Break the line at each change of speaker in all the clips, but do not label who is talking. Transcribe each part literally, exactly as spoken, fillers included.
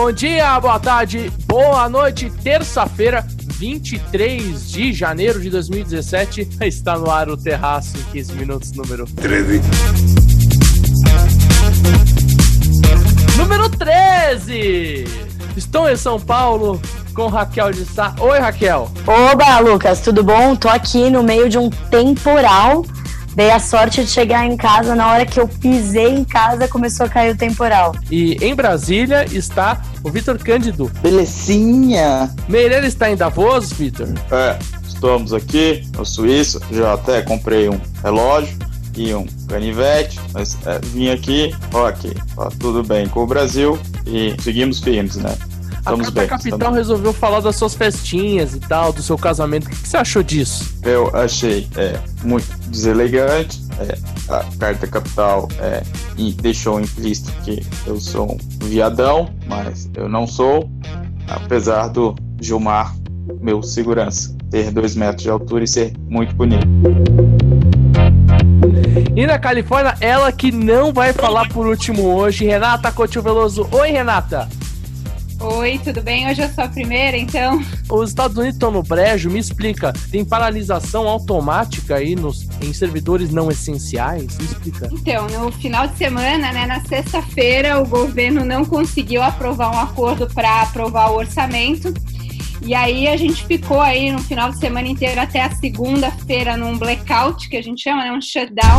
Bom dia, boa tarde, boa noite, terça-feira, vinte e três de janeiro de dois mil e dezessete, está no ar o Terraço em quinze minutos, número treze. Número treze! Estou em São Paulo com Raquel de Sá. Oi, Raquel.
Oba, Lucas, tudo bom? Tô aqui no meio de um temporal. Dei a sorte de chegar em casa, na hora que eu pisei em casa começou a cair o temporal.
E em Brasília está o Vitor Cândido.
Belezinha!
Meirelles está em Davos, Vitor?
É, estamos aqui no Suíça, já até comprei um relógio e um canivete, mas é, vim aqui, ok, tá tudo bem com o Brasil e seguimos firmes, né? Estamos
a
bem.
A Capital
estamos...
resolveu falar das suas festinhas e tal, do seu casamento. O que você achou disso?
Eu achei é, muito deselegante. É, a Carta Capital é, deixou implícito que eu sou um viadão, mas eu não sou, apesar do Gilmar, meu segurança, ter dois metros de altura e ser muito bonito.
E na Califórnia, ela que não vai falar por último hoje, Renata Coutinho Veloso. Oi, Renata!
Oi, tudo bem? Hoje eu sou a primeira, então...
Os Estados Unidos estão no brejo, me explica. Tem paralisação automática aí nos, em servidores não essenciais? Me explica.
Então, no final de semana, né, na sexta-feira, o governo não conseguiu aprovar um acordo para aprovar o orçamento. E aí a gente ficou aí no final de semana inteiro até a segunda-feira num blackout, que a gente chama, né, um shutdown.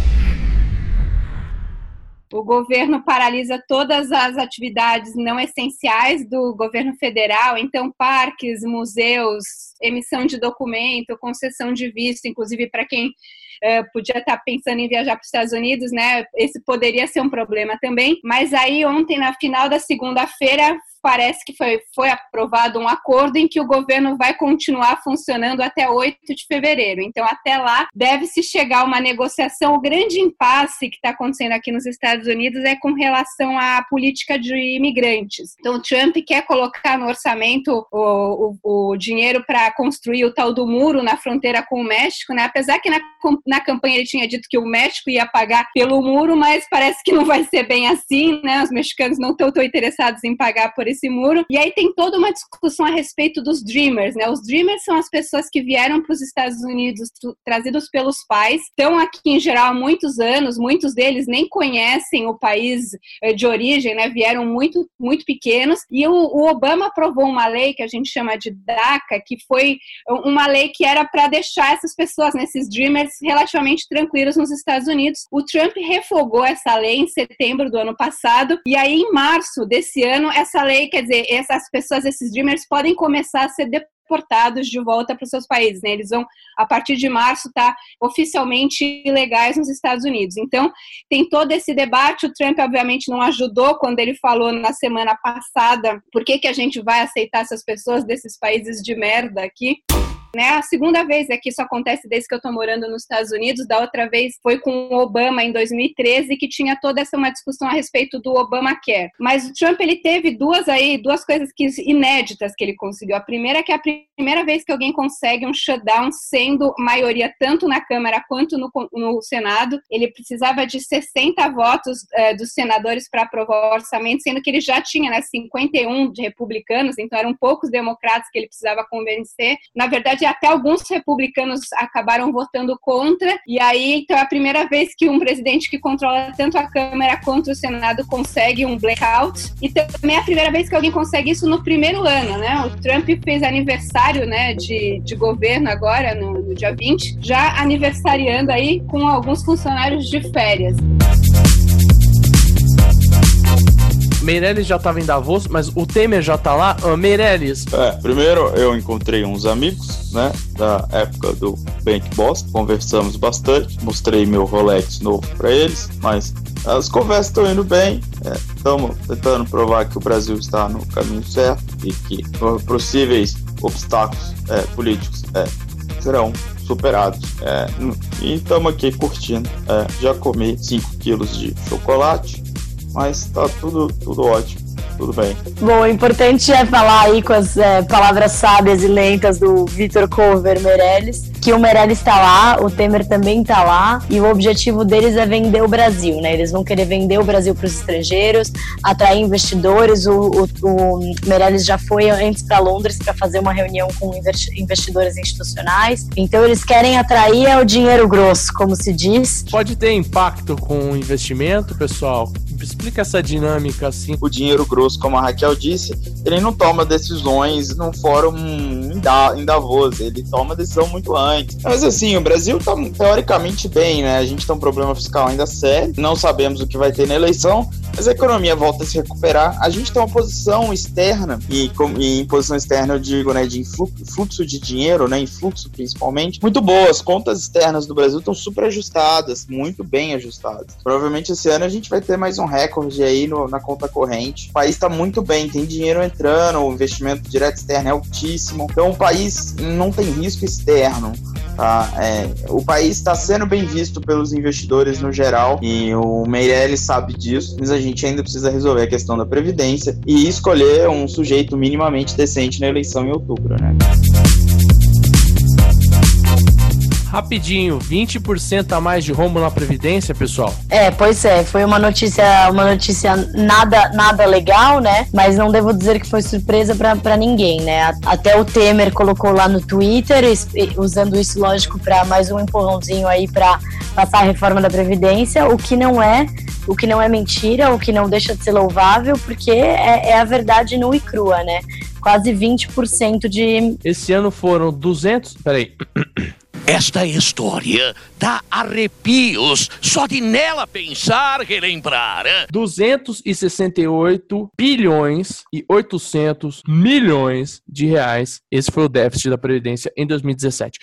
O governo paralisa todas as atividades não essenciais do governo federal, então parques, museus, emissão de documento, concessão de visto, inclusive para quem uh, podia estar pensando em viajar para os Estados Unidos, né? Esse poderia ser um problema também. Mas aí ontem, na final da segunda-feira, parece que foi, foi aprovado um acordo em que o governo vai continuar funcionando até oito de fevereiro. Então, até lá, deve-se chegar a uma negociação. O grande impasse que está acontecendo aqui nos Estados Unidos é com relação à política de imigrantes. Então, o Trump quer colocar no orçamento o, o, o dinheiro para construir o tal do muro na fronteira com o México, né? Apesar que na, na campanha ele tinha dito que o México ia pagar pelo muro, mas parece que não vai ser bem assim, né? Os mexicanos não estão tão interessados em pagar por esse muro. E aí tem toda uma discussão a respeito dos Dreamers, né? Os Dreamers são as pessoas que vieram para os Estados Unidos trazidos pelos pais, estão aqui em geral há muitos anos, muitos deles nem conhecem o país de origem, né? Vieram muito, muito pequenos, e o, o Obama aprovou uma lei que a gente chama de DACA, que foi uma lei que era para deixar essas pessoas, né, esses Dreamers, relativamente tranquilos nos Estados Unidos. O Trump refogou essa lei em setembro do ano passado, e aí em março desse ano, essa lei, quer dizer, essas pessoas, esses Dreamers, podem começar a ser deportados de volta para os seus países, né? Eles vão, a partir de março, estar tá oficialmente ilegais nos Estados Unidos. Então, tem todo esse debate. O Trump, obviamente, não ajudou quando ele falou na semana passada por que, que a gente vai aceitar essas pessoas desses países de merda aqui. Né? A segunda vez é que isso acontece desde que eu estou morando nos Estados Unidos. Da outra vez foi com o Obama em dois mil e treze, que tinha toda essa uma discussão a respeito do Obamacare. Mas o Trump, ele teve duas aí, duas coisas que, inéditas que ele conseguiu. A primeira é que é a primeira vez que alguém consegue um shutdown sendo maioria tanto na Câmara quanto no, no Senado. Ele precisava de sessenta votos eh, dos senadores para aprovar o orçamento, sendo que ele já tinha, né, cinquenta e um de republicanos, então eram poucos democratas que ele precisava convencer. Na verdade, até alguns republicanos acabaram votando contra, e aí então é a primeira vez que um presidente que controla tanto a Câmara quanto o Senado consegue um blackout, e também é a primeira vez que alguém consegue isso no primeiro ano, né? O Trump fez aniversário, né, de, de governo agora, no, no dia vinte, já aniversariando aí com alguns funcionários de férias.
Meirelles já estava em Davos, mas o Temer já tá lá. Uh, Meirelles.
É, primeiro eu encontrei uns amigos, né, da época do Bank Boss, conversamos bastante, mostrei meu Rolex novo para eles, mas as conversas estão indo bem, estamos é, tentando provar que o Brasil está no caminho certo e que possíveis obstáculos é, políticos é, serão superados. É, e estamos aqui curtindo. É, já comi cinco quilos de chocolate, mas tá tudo, tudo ótimo. tudo bem.
Bom, o importante é falar aí com as é, palavras sábias e lentas do Vitor Cover Meirelles, que o Meirelles tá lá, o Temer também tá lá, e o objetivo deles é vender o Brasil, né? Eles vão querer vender o Brasil para os estrangeiros, atrair investidores. O, o, o Meirelles já foi antes para Londres para fazer uma reunião com investidores institucionais, então eles querem atrair o dinheiro grosso, como se diz.
Pode ter impacto com o investimento, pessoal? Explica essa dinâmica assim.
O dinheiro grosso, como a Raquel disse, ele não toma decisões no fórum em Davos, ele toma decisão muito antes. Mas assim, o Brasil tá teoricamente bem, né? A gente tem um problema fiscal ainda sério, não sabemos o que vai ter na eleição, mas a economia volta a se recuperar. A gente tem uma posição externa, e, e em posição externa eu digo, né, de fluxo de dinheiro, né, influxo principalmente, muito boa. As contas externas do Brasil estão super ajustadas, muito bem ajustadas. Provavelmente esse ano a gente vai ter mais um recorde aí no, na conta corrente. O país está muito bem, tem dinheiro entrando, o investimento direto externo é altíssimo, então o país não tem risco externo. Tá? É, o país está sendo bem visto pelos investidores no geral e o Meirelles sabe disso, mas a gente ainda precisa resolver a questão da Previdência e escolher um sujeito minimamente decente na eleição em outubro, né?
Rapidinho, vinte por cento a mais de rombo na Previdência, pessoal?
É, pois é, foi uma notícia, uma notícia nada, nada legal, né? Mas não devo dizer que foi surpresa pra, pra ninguém, né? Até o Temer colocou lá no Twitter, usando isso, lógico, pra mais um empurrãozinho aí pra passar a reforma da Previdência, o que não é, o que não é mentira, o que não deixa de ser louvável, porque é, é a verdade nua e crua, né? Quase vinte por cento de...
Esse ano foram duzentos... Peraí...
Esta história dá arrepios só de nela pensar, relembrar.
duzentos e sessenta e oito bilhões e oitocentos milhões de reais. Esse foi o déficit da Previdência em dois mil e dezessete.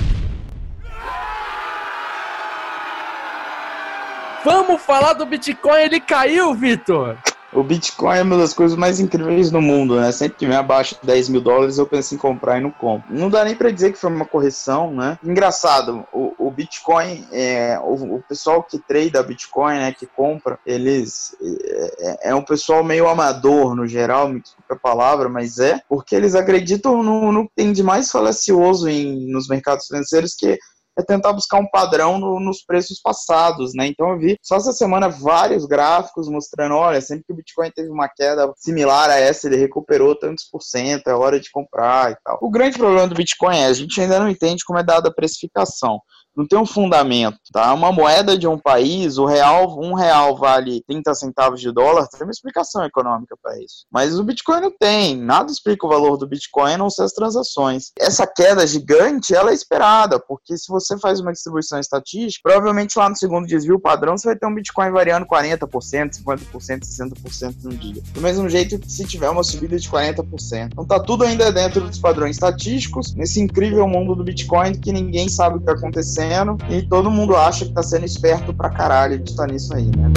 Vamos falar do Bitcoin, ele caiu, Vitor!
O Bitcoin é uma das coisas mais incríveis do mundo, né? Sempre que vem abaixo de dez mil dólares, eu penso em comprar e não compro. Não dá nem pra dizer que foi uma correção, né? Engraçado, o, o Bitcoin, é, o, o pessoal que trada Bitcoin, né, que compra, eles... É, é um pessoal meio amador, no geral, me desculpe a palavra, mas é, porque eles acreditam no, no que tem de mais falacioso em, nos mercados financeiros, que é tentar buscar um padrão no, nos preços passados, né? Então eu vi só essa semana vários gráficos mostrando, olha, sempre que o Bitcoin teve uma queda similar a essa, ele recuperou tantos por cento, é hora de comprar e tal. O grande problema do Bitcoin é, a gente ainda não entende como é dada a precificação. Não tem um fundamento, tá? Uma moeda de um país, o real, um real vale trinta centavos de dólar, tem uma explicação econômica para isso. Mas o Bitcoin não tem, nada explica o valor do Bitcoin a não ser as transações. Essa queda gigante, ela é esperada, porque se você faz uma distribuição estatística, provavelmente lá no segundo desvio padrão, você vai ter um Bitcoin variando quarenta por cento, cinquenta por cento, sessenta por cento no dia. Do mesmo jeito que se tiver uma subida de quarenta por cento. Então tá tudo ainda dentro dos padrões estatísticos, nesse incrível mundo do Bitcoin que ninguém sabe o que tá acontecendo e todo mundo acha que tá sendo esperto pra caralho de estar nisso aí, né?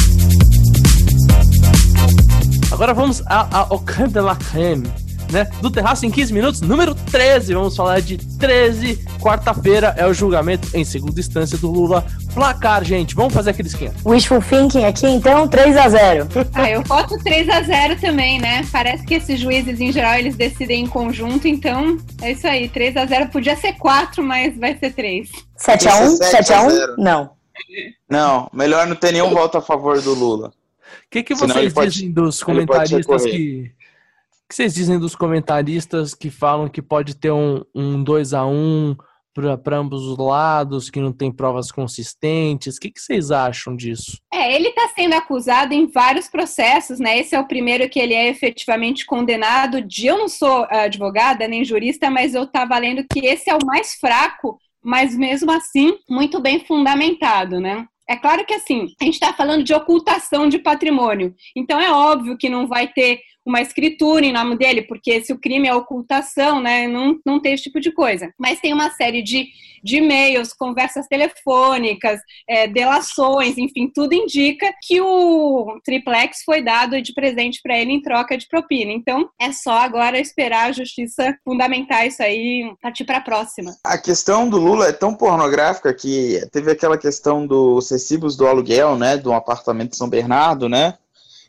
Agora vamos ao creme de la creme, né? Do Terraço em quinze minutos, número treze. Vamos falar de treze. Quarta-feira é o julgamento em segunda instância do Lula. Placar, gente. Vamos fazer aquele esquema.
Wishful thinking aqui, então, três a zero.
Ah, eu voto três a zero também, né? Parece que esses juízes, em geral, eles decidem em conjunto, então é isso aí. três a zero podia ser quatro, mas vai ser três.
sete a um? sete a um? Não.
Não, melhor não ter nenhum voto a favor do Lula.
O que, que vocês
pode,
dizem dos comentaristas que... O que vocês dizem dos comentaristas que falam que pode ter um, um dois a um para ambos os lados, que não tem provas consistentes? O que, que vocês acham disso?
É, ele está sendo acusado em vários processos, né? Esse é o primeiro que ele é efetivamente condenado. De, eu não sou advogada nem jurista, mas eu estava lendo que esse é o mais fraco, mas mesmo assim muito bem fundamentado, né? É claro que assim, a gente está falando de ocultação de patrimônio, então é óbvio que não vai ter uma escritura em nome dele, porque se o crime é ocultação, né, não, não tem esse tipo de coisa. Mas tem uma série de, de e-mails, conversas telefônicas, é, delações, enfim, tudo indica que o triplex foi dado de presente para ele em troca de propina. Então, é só agora esperar a justiça fundamentar isso aí e partir para a próxima.
A questão do Lula é tão pornográfica que teve aquela questão dos recibos do aluguel, né, do apartamento de São Bernardo, né?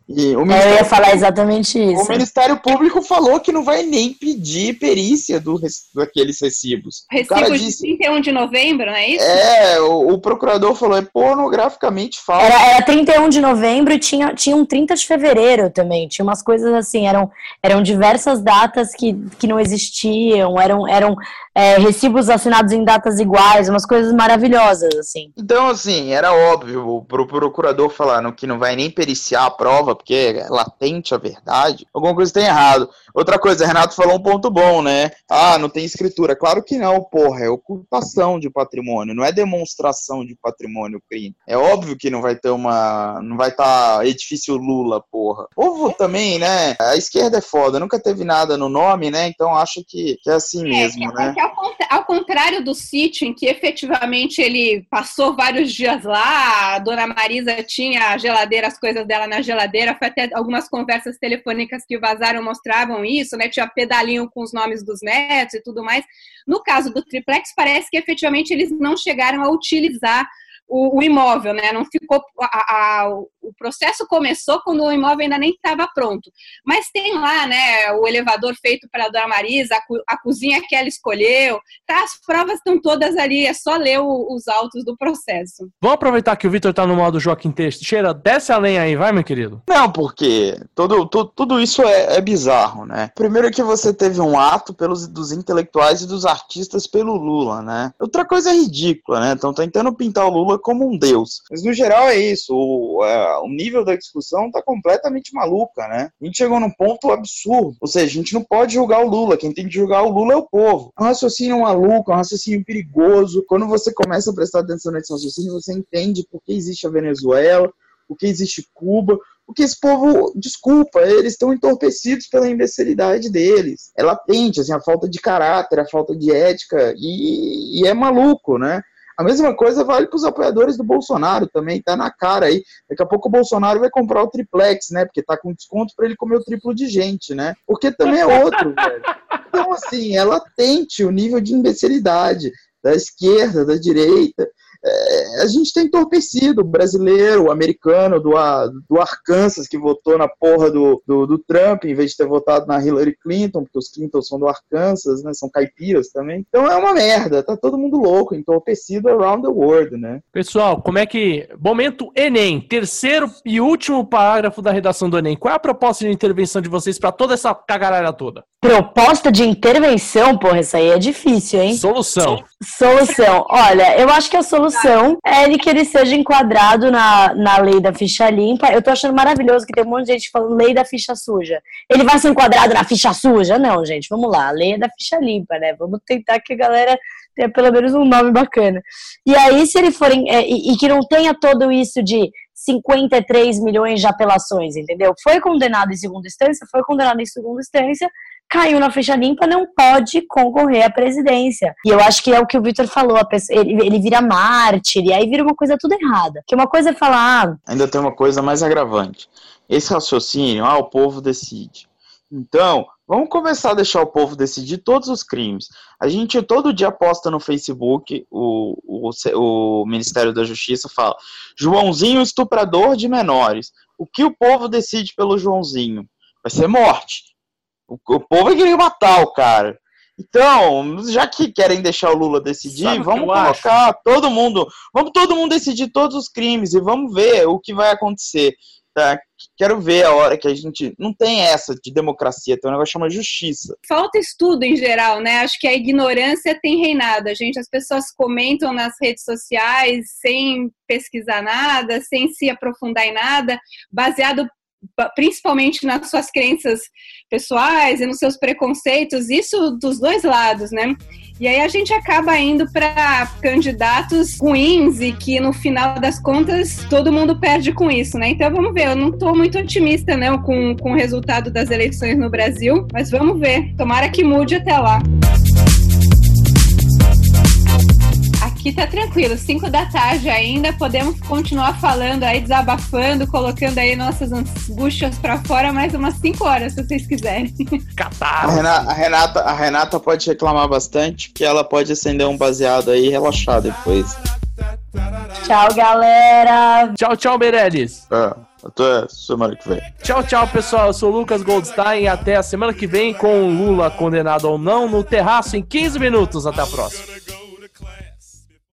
E o
Eu
Ministério,
ia falar exatamente isso.
o Ministério Público falou que não vai nem pedir perícia do, daqueles recibos. O
Recibo
cara
de
disse,
trinta e um de novembro, não é isso?
é, o, o procurador falou, é pornograficamente falso.
Era, era trinta e um de novembro e tinha, tinha um trinta de fevereiro também. Tinha umas coisas assim, eram, eram diversas datas que, que não existiam, eram, eram é, recibos assinados em datas iguais, umas coisas maravilhosas, assim.
Então, assim, era óbvio pro procurador falar que não vai nem periciar a prova, porque é latente a verdade, alguma coisa tem errado. Outra coisa, Renato falou um ponto bom, né? Ah, não tem escritura. Claro que não, porra, é ocultação de patrimônio, não é demonstração de patrimônio crime. É óbvio que não vai ter uma... não vai estar tá edifício Lula, porra. O povo também, né? A esquerda é foda, nunca teve nada no nome, né? Então acha que, que é assim mesmo,
é,
né?
É que ao, ao contrário do sítio, em que efetivamente ele passou vários dias lá, a dona Marisa tinha a geladeira, as coisas dela na geladeira, foi até algumas conversas telefônicas que vazaram mostravam isso, né? Tinha pedalinho com os nomes dos netos e tudo mais. No caso do triplex, parece que efetivamente eles não chegaram a utilizar o, o imóvel, né? Não ficou. A, a, o processo começou quando o imóvel ainda nem estava pronto. Mas tem lá, né? O elevador feito para a dona Marisa, a, a cozinha que ela escolheu. Tá, as provas estão todas ali, é só ler o, os autos do processo.
Vamos aproveitar que o Vitor tá no modo Joaquim Teixeira. Desce a lenha aí, vai, meu querido.
Não, porque tudo, tudo, tudo isso é, é bizarro, né? Primeiro que você teve um ato pelos, dos intelectuais e dos artistas pelo Lula, né? Outra coisa é ridícula, né? Estão tentando pintar o Lula como um deus. Mas no geral é isso. O, é, o nível da discussão tá completamente maluca, né? A gente chegou num ponto absurdo. Ou seja, a gente não pode julgar o Lula. Quem tem que julgar o Lula é o povo. É um raciocínio maluco, é um raciocínio perigoso. Quando você começa a prestar atenção nesse raciocínio, você entende por que existe a Venezuela, por que existe Cuba, porque esse povo, desculpa, eles estão entorpecidos pela imbecilidade deles. É latente, assim, a falta de caráter, a falta de ética, e, e é maluco, né? A mesma coisa vale para os apoiadores do Bolsonaro também, tá na cara aí. Daqui a pouco o Bolsonaro vai comprar o triplex, né? Porque tá com desconto para ele comer o triplo de gente, né? Porque também é outro, velho. Então, assim, é latente o nível de imbecilidade da esquerda, da direita. É, a gente tem entorpecido o brasileiro, o americano do, do Arkansas, que votou na porra do, do, do Trump, em vez de ter votado na Hillary Clinton, porque os Clintons são do Arkansas, né, são caipiras também. Então é uma merda, tá todo mundo louco, entorpecido around the world, né?
Pessoal, como é que... Momento Enem, terceiro e último parágrafo da redação do Enem. Qual é a proposta de intervenção de vocês pra toda essa cagaralha toda?
Proposta de intervenção, porra, isso aí é difícil, hein?
Solução.
Solução. Olha, eu acho que a solução é ele que ele seja enquadrado na, na lei da ficha limpa. Eu tô achando maravilhoso que tem um monte de gente falando lei da ficha suja. Ele vai ser enquadrado na ficha suja? Não, gente, vamos lá. A lei é da ficha limpa, né? Vamos tentar que a galera tenha pelo menos um nome bacana. E aí, se ele for... É, e, e que não tenha todo isso de cinquenta e três milhões de apelações, entendeu? Foi condenado em segunda instância, foi condenado em segunda instância, caiu na ficha limpa, não pode concorrer à presidência. E eu acho que é o que o Vitor falou, a pessoa, ele, ele vira mártir, e aí vira uma coisa tudo errada. Que uma coisa é falar... Ah,
ainda tem uma coisa mais agravante. Esse raciocínio, ah, o povo decide. Então, vamos começar a deixar o povo decidir todos os crimes. A gente todo dia posta no Facebook, o, o, o Ministério da Justiça fala, Joãozinho estuprador de menores. O que o povo decide pelo Joãozinho? Vai ser morte. O, o povo vai querer matar o cara. Então, já que querem deixar o Lula decidir, Sabe vamos colocar acho? todo mundo, vamos todo mundo decidir todos os crimes e vamos ver o que vai acontecer. Tá? Quero ver a hora que a gente... Não tem essa de democracia, tem um negócio que chama justiça.
Falta estudo em geral, né? Acho que a ignorância tem reinado. A gente, as pessoas comentam nas redes sociais sem pesquisar nada, sem se aprofundar em nada, baseado principalmente nas suas crenças pessoais e nos seus preconceitos, isso dos dois lados, né? E aí a gente acaba indo para candidatos ruins e que no final das contas todo mundo perde com isso, né? Então vamos ver, eu não estou muito otimista não com, com o resultado das eleições no Brasil, mas vamos ver, tomara que mude até lá. Aqui tá tranquilo, cinco da tarde ainda, podemos continuar falando aí, desabafando, colocando aí nossas angústias pra fora mais umas cinco horas, se vocês quiserem.
A Renata, a, Renata, a Renata pode reclamar bastante, que ela pode acender um baseado aí e relaxar depois.
Tchau, galera!
Tchau, tchau, Meirelles!
Ah. Até semana que vem.
Tchau, tchau, pessoal. Eu sou o Lucas Goldstein e até a semana que vem com o Lula condenado ou não no Terraço em quinze minutos. Até a próxima.